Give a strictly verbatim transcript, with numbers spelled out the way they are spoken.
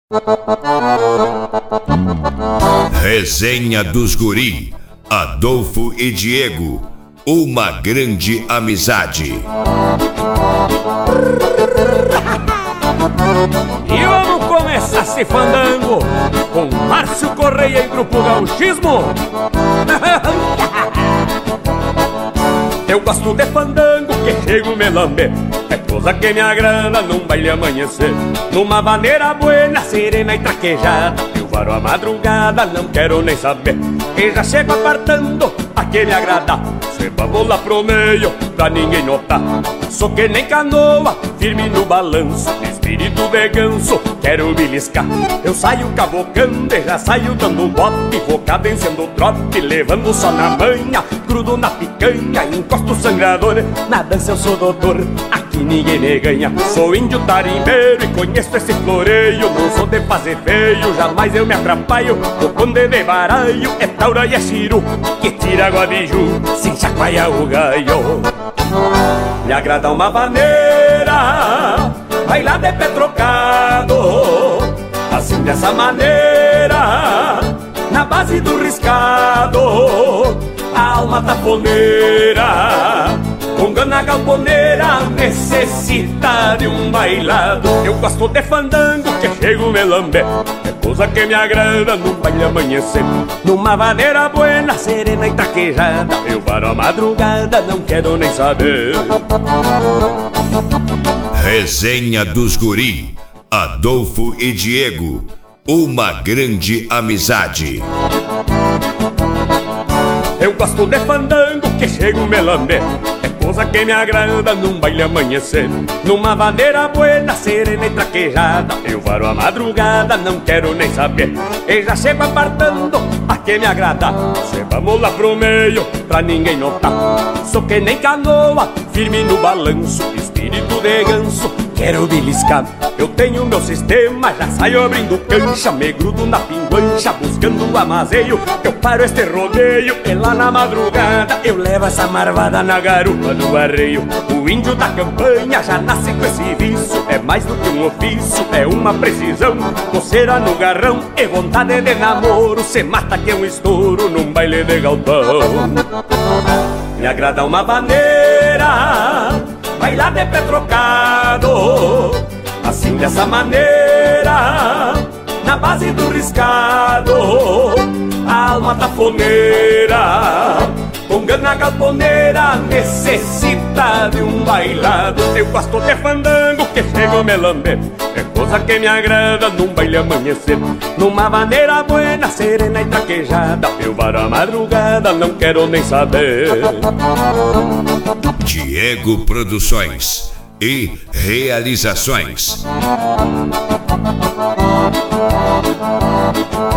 Resenha dos Guri, Adolfo e Diego, uma grande amizade. E vamos começar se fandango com Márcio Correia e Grupo Gauchismo. Eu gosto de fandango que chego me lamber, é coisa que me agrada num baile amanhecer, numa maneira buena, serena e traquejada. Eu varo a madrugada, não quero nem saber, e já chego apartando a que me agrada. Se vamos lá pro meio, pra ninguém notar, sou que nem canoa, firme no balanço, espírito de ganso, quero beliscar. Eu saio cabocando e já saio dando bote, vou cadenciando o trote, levando só na manha, grudo na picanha, encosto o sangrador. Na dança eu sou doutor, aqui ninguém me ganha. Sou índio tarimbeiro e conheço esse floreio, não sou de fazer feio, jamais eu me atrapalho. O conde de baralho é taura e é chiru, que tira água de ju, sem chacoalha o gaio. Me agrada uma maneira, bailar de pé trocado, assim dessa maneira, na base do riscado, a alma taponeira, com gana galponeira, necessita de um bailado. Eu gosto de fandango que chego me lamber, é coisa que me agrada num baile amanhecer, numa maneira buena, serena e traquejada. Eu paro a madrugada, não quero nem saber. Resenha dos Guri, Adolfo e Diego, uma grande amizade. Eu gosto de fandango que chego me lamber, é coisa que me agrada num baile amanhecer, numa maneira buena, serena e traquejada. Eu varo a madrugada, não quero nem saber, e já chego apartando a que me agrada. Se vamos lá pro meio, pra ninguém notar, sou que nem canoa, firme no balanço, espírito de ganso, quero beliscar. Eu tenho meu sistema, já saio abrindo cancha, me grudo na pinguancha, buscando um amazeio. Eu paro este rodeio e lá na madrugada eu levo essa marvada na garupa do arreio. O índio da campanha já nasce com esse vício, é mais do que um ofício, é uma precisão. Coceira no garrão e vontade de namoro, se mata que é um estouro num baile de galpão. Me agrada uma maneira, bailar de pé trocado, assim dessa maneira, na base do riscado, a alma tafoneira, com gana galponeira, necessita de um bailado. Eu gosto de fandango que chego me lamber, é coisa que me agrada num baile amanhecer, numa maneira buena, serena e traquejada. Eu varo a madrugada, não quero nem saber. Diego Produções e Realizações.